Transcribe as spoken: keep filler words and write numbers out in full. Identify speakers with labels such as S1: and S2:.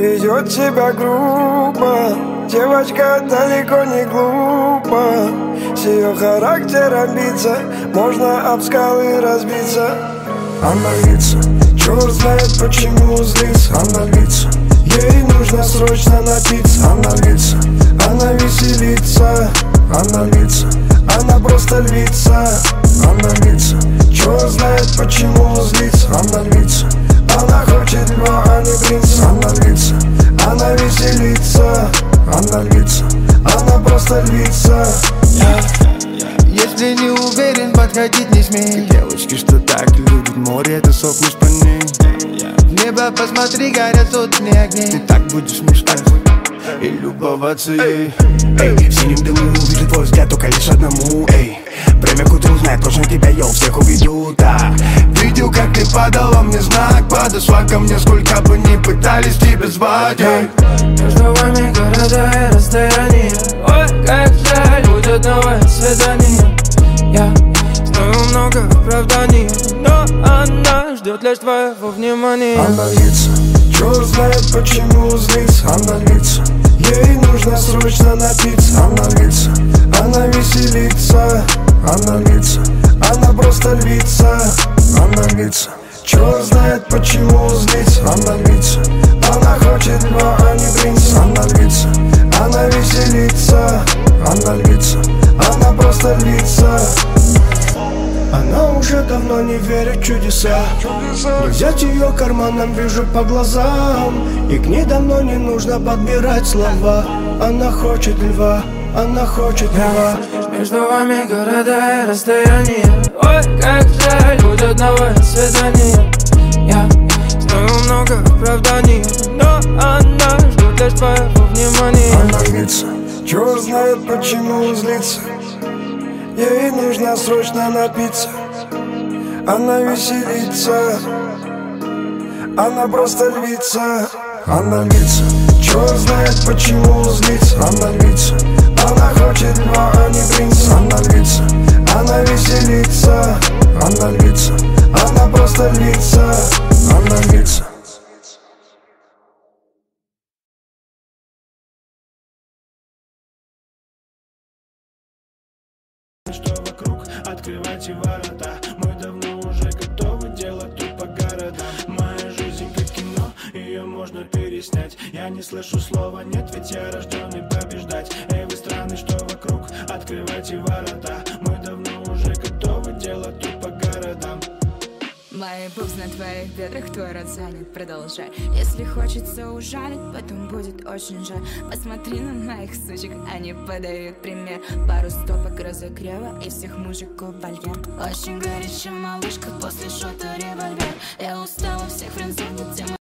S1: ведет себя грубо. Девочка далеко не глупа, с ее характером биться можно об скалы разбиться. Она льется, черт знает почему злится. Она льется, ей нужно срочно напиться. Она льется, она веселится. Она льется, она просто львица. Она льется, черт знает почему злится. Она льется, она хочет льва, а не принца. Она льется, она веселится. Она льется, она просто львица.
S2: Если не уверен, подходить не смей. Девочки, что так любят море, это сохнешь по ней. В небо посмотри, горят сотни огней. Ты так будешь мечтать и любоваться ей.
S3: Эй, в синем дыму увижу твой взгляд только лишь одному. Эй, время к утру знает, точно тебя, йоу, всех уведу, да. Видел, как ты падала мне знак, подошла ко мне, сколько бы ни пытались тебя звать. Эй,
S4: между вами города и расстояние. Ой, как жаль, будет новое свидание. Я знаю много оправданий, но она ждет лишь твоего внимания.
S1: Она льется, черт знает почему злится. Она льется, ей нужно срочно напиться. Она льется, она веселится. Она льется, она просто львица. Она льется, черт знает почему злится. Она льется, она хочет льва, а не принца. Она льется, она веселится. Она льется, она просто львица. Она уже давно не верит в чудеса. Не взять ее карманом, вижу по глазам. И к ней давно не нужно подбирать слова. Она хочет льва, она хочет льва.
S4: Между вами города и расстояние. Ой, как жаль, будет новое свидание. Я знаю много оправданий, но она ждет лишь твоего внимания.
S1: Она льется, черт знает почему злится. Ей нужно срочно напиться. Она веселится. Она просто львица. Она льется, черт знает почему злится. Она льется, она хочет льва, а не принца. Она льется, она веселится. Она льется, она просто львица. Она льется.
S5: Что вокруг, открывайте ворота. Мы давно уже готовы делать тут по городам. Моя жизнь как кино, ее можно переснять. Я не слышу слова нет, ведь я рожденный побеждать. Эй, вы страны, что вокруг, открывайте ворота. Мы давно уже готовы делать тут по городам.
S6: Мои пупс на твоих бедрах, твой рот занят, продолжай. Если хочется ужалить, потом будет очень жаль. Посмотри на моих сучек, они подают пример. Пару стопок разогрева и всех мужиков вольер. Очень горячая малышка, после шота револьвер. Я устала всех френдзонить,